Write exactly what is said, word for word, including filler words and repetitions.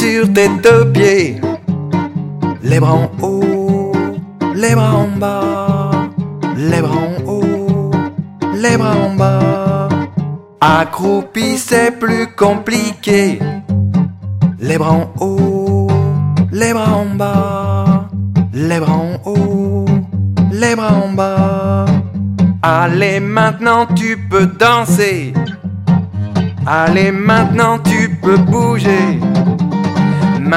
sur tes deux pieds. Les bras en haut, les bras en bas. Les bras en haut, les bras en bas. Accroupi c'est plus compliqué. Les bras en haut, les bras en bas. Les bras en haut, les bras en bas. Allez maintenant tu peux danser. Allez maintenant tu peux bouger.